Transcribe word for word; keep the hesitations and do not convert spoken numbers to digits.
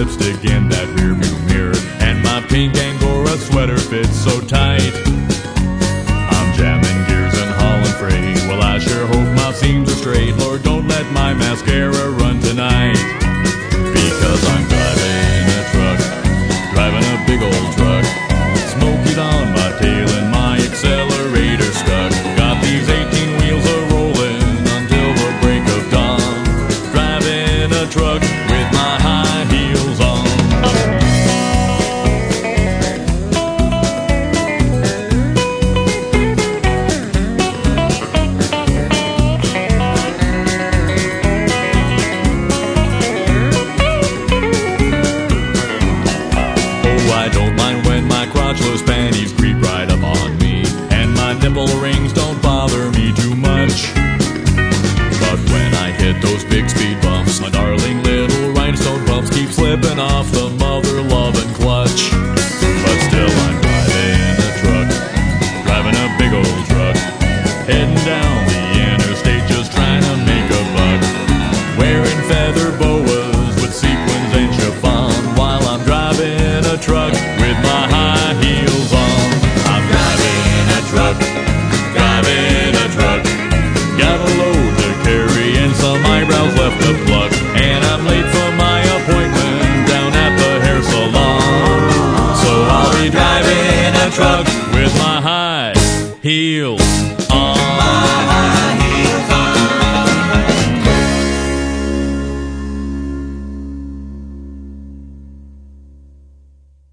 lipstick in that rearview mirror, and my pink Angora sweater fits so tight. I'm jamming gears and hauling freight. Well, I sure hope my seams are straight. Lord, don't let my mascara run tonight. Because I'm driving a truck, driving a big old truck. Smokey's on my tail and my accelerator stuck. Got these eighteen wheels a-rolling until the break of dawn. Driving a truck with my high heels on. I don't mind when my crotchless panties creep right up on me, and my nipple rings don't bother me too much. But when I hit those big speed bumps, my darling little rhinestone bumps keep slipping off the mother-loving clutch. But still I'm driving a truck, driving a big old truck, heading down the interstate just trying to make a buck. Wearing feather boas with sequins and chiffon while I'm driving a truck with my high heels on. I'm driving a truck, driving a truck. Got a load to carry and some eyebrows left to pluck, and I'm late for my appointment down at the hair salon. So I'll be driving a truck with my high heels